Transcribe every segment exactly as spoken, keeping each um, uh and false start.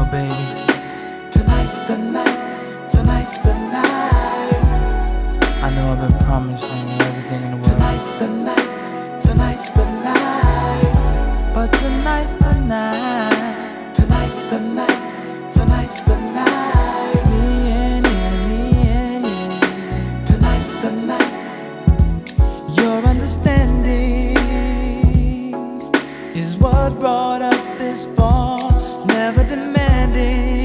baby. Tonight's the night, tonight's the night. I know I've been promising you everything in the world. Tonight's the night, tonight's the night. But tonight's the night. Tonight's the night, tonight's the night. Me and you, me and you. Tonight's the night. Your understanding is what brought us this far. Never demanding.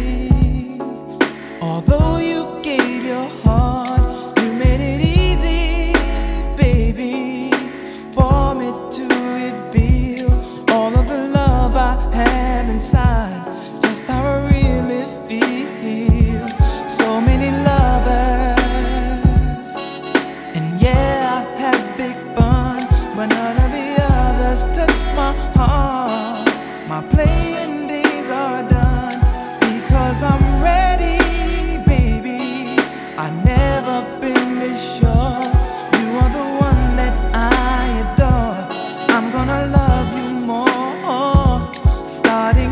Although you gave your heart, you made it easy, baby, for me to reveal all of the love I have inside, just how I really feel. So many lovers, and yeah, I had big fun, but none of the others touched my heart. My playing days are done because I'm ready, baby. I never been this sure. You are the one that I adore. I'm gonna love you more starting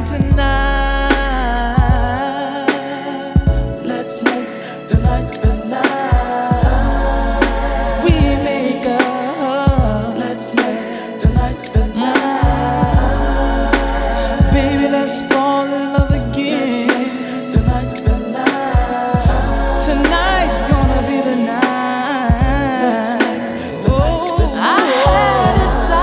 tonight. Let's make tonight the night. We make up. Let's make tonight the night. Baby, let's fall in love again. Tonight the night. Tonight's gonna be the night. Oh, I had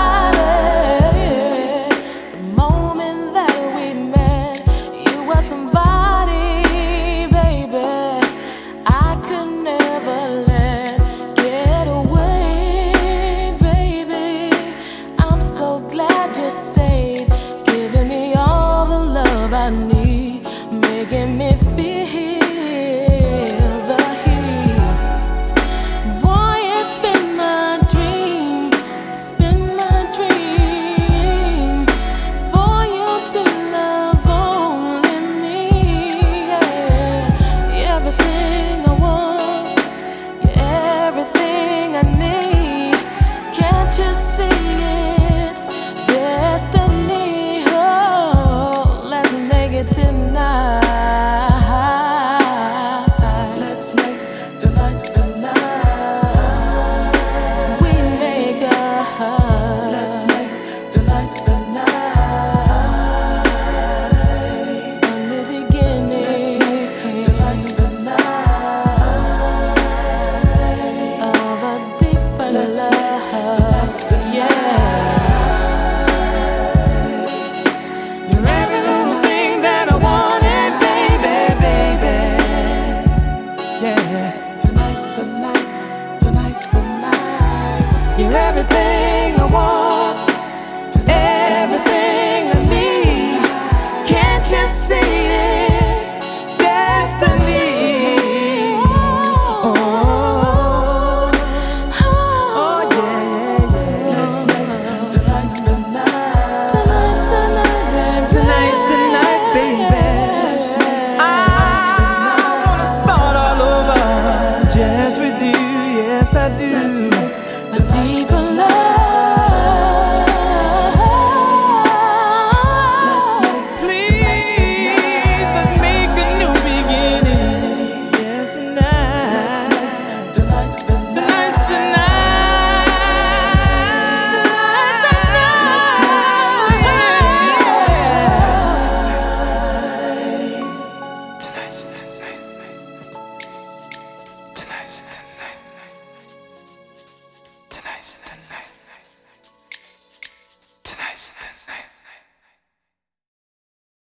decided the moment that we met, you were somebody, baby, I could never let get away, baby. I'm so glad you stayed.